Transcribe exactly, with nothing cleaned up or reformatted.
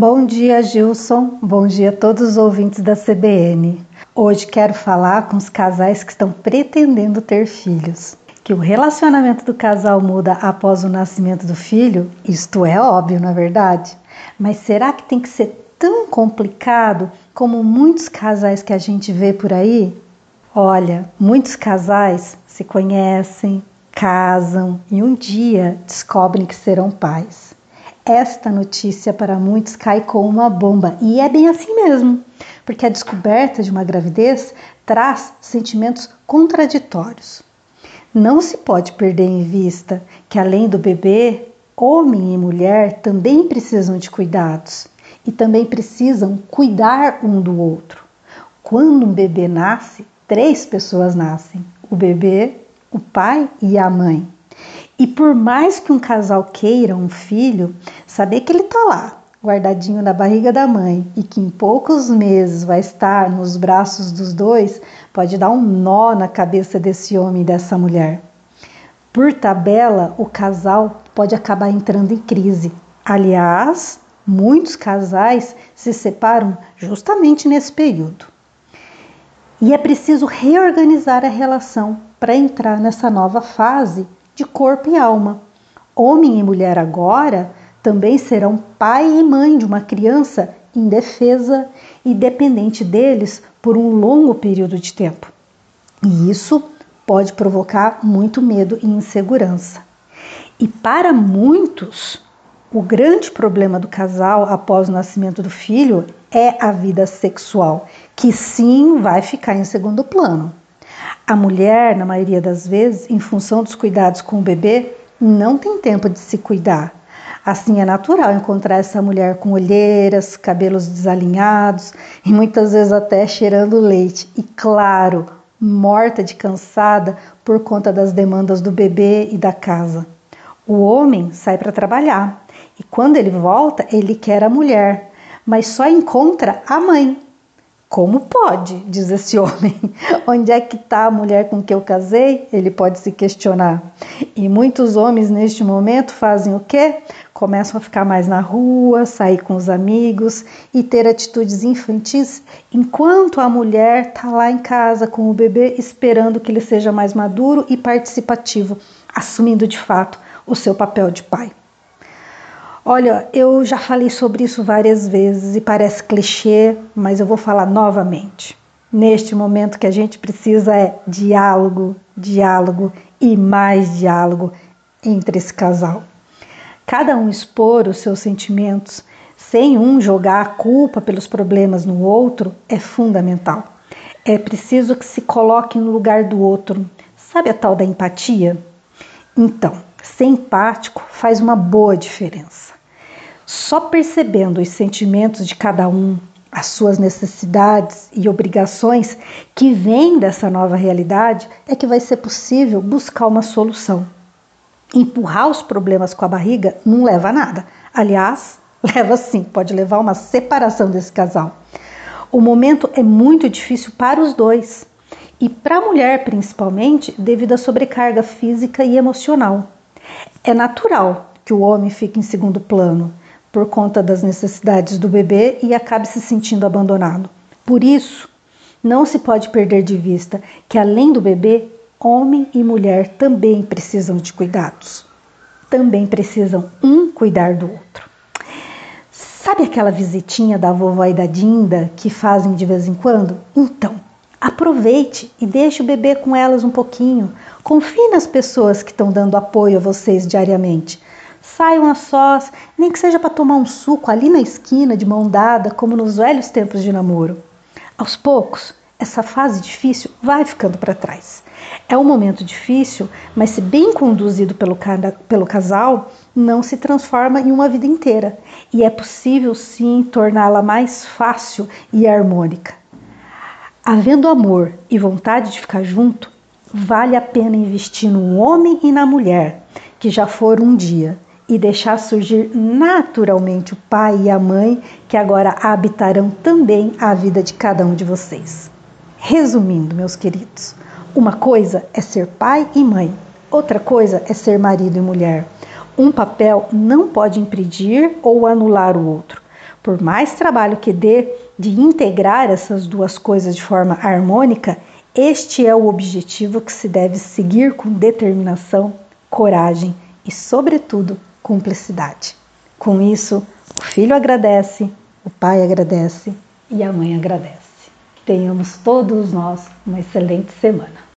Bom dia, Gilson. Bom dia a todos os ouvintes da C B N. Hoje quero falar com os casais que estão pretendendo ter filhos. Que o relacionamento do casal muda após o nascimento do filho, isto é óbvio, não é verdade? Mas será que tem que ser tão complicado como muitos casais que a gente vê por aí? Olha, muitos casais se conhecem, casam e um dia descobrem que serão pais. Esta notícia para muitos cai como uma bomba e é bem assim mesmo, porque a descoberta de uma gravidez traz sentimentos contraditórios. Não se pode perder em vista que além do bebê, homem e mulher também precisam de cuidados e também precisam cuidar um do outro. Quando um bebê nasce, três pessoas nascem: o bebê, o pai e a mãe. E por mais que um casal queira um filho, saber que ele está lá, guardadinho na barriga da mãe e que em poucos meses vai estar nos braços dos dois, pode dar um nó na cabeça desse homem e dessa mulher. Por tabela, o casal pode acabar entrando em crise. Aliás, muitos casais se separam justamente nesse período. E é preciso reorganizar a relação para entrar nessa nova fase de corpo e alma. Homem e mulher agora também serão pai e mãe de uma criança indefesa e dependente deles por um longo período de tempo. E isso pode provocar muito medo e insegurança. E para muitos, o grande problema do casal após o nascimento do filho é a vida sexual, que sim vai ficar em segundo plano. A mulher, na maioria das vezes, em função dos cuidados com o bebê, não tem tempo de se cuidar. Assim, é natural encontrar essa mulher com olheiras, cabelos desalinhados e muitas vezes até cheirando leite. E claro, morta de cansada por conta das demandas do bebê e da casa. O homem sai para trabalhar e quando ele volta, ele quer a mulher, mas só encontra a mãe. Como pode, diz esse homem, onde é que está a mulher com que eu casei? Ele pode se questionar. E muitos homens neste momento fazem o quê? Começam a ficar mais na rua, sair com os amigos e ter atitudes infantis, enquanto a mulher está lá em casa com o bebê esperando que ele seja mais maduro e participativo, assumindo de fato o seu papel de pai. Olha, eu já falei sobre isso várias vezes e parece clichê, mas eu vou falar novamente. Neste momento que a gente precisa é diálogo, diálogo e mais diálogo entre esse casal. Cada um expor os seus sentimentos sem um jogar a culpa pelos problemas no outro é fundamental. É preciso que se coloque no lugar do outro. Sabe a tal da empatia? Então, ser empático faz uma boa diferença. Só percebendo os sentimentos de cada um, as suas necessidades e obrigações que vêm dessa nova realidade, é que vai ser possível buscar uma solução. Empurrar os problemas com a barriga não leva a nada. Aliás, leva sim, pode levar a uma separação desse casal. O momento é muito difícil para os dois. E para a mulher, principalmente, devido à sobrecarga física e emocional. É natural que o homem fique em segundo plano, por conta das necessidades do bebê e acabe se sentindo abandonado. Por isso, não se pode perder de vista que além do bebê, homem e mulher também precisam de cuidados. Também precisam um cuidar do outro. Sabe aquela visitinha da vovó e da Dinda que fazem de vez em quando? Então, aproveite e deixe o bebê com elas um pouquinho. Confie nas pessoas que estão dando apoio a vocês diariamente. Saiam a sós, nem que seja para tomar um suco ali na esquina de mão dada, como nos velhos tempos de namoro. Aos poucos, essa fase difícil vai ficando para trás. É um momento difícil, mas se bem conduzido pelo, pelo casal, não se transforma em uma vida inteira. E é possível sim torná-la mais fácil e harmônica. Havendo amor e vontade de ficar junto, vale a pena investir no homem e na mulher, que já foram um dia, e deixar surgir naturalmente o pai e a mãe, que agora habitarão também a vida de cada um de vocês. Resumindo, meus queridos, uma coisa é ser pai e mãe, outra coisa é ser marido e mulher. Um papel não pode impedir ou anular o outro. Por mais trabalho que dê de integrar essas duas coisas de forma harmônica, este é o objetivo que se deve seguir com determinação, coragem e, sobretudo, cumplicidade. Com isso, o filho agradece, o pai agradece e a mãe agradece. Tenhamos todos nós uma excelente semana.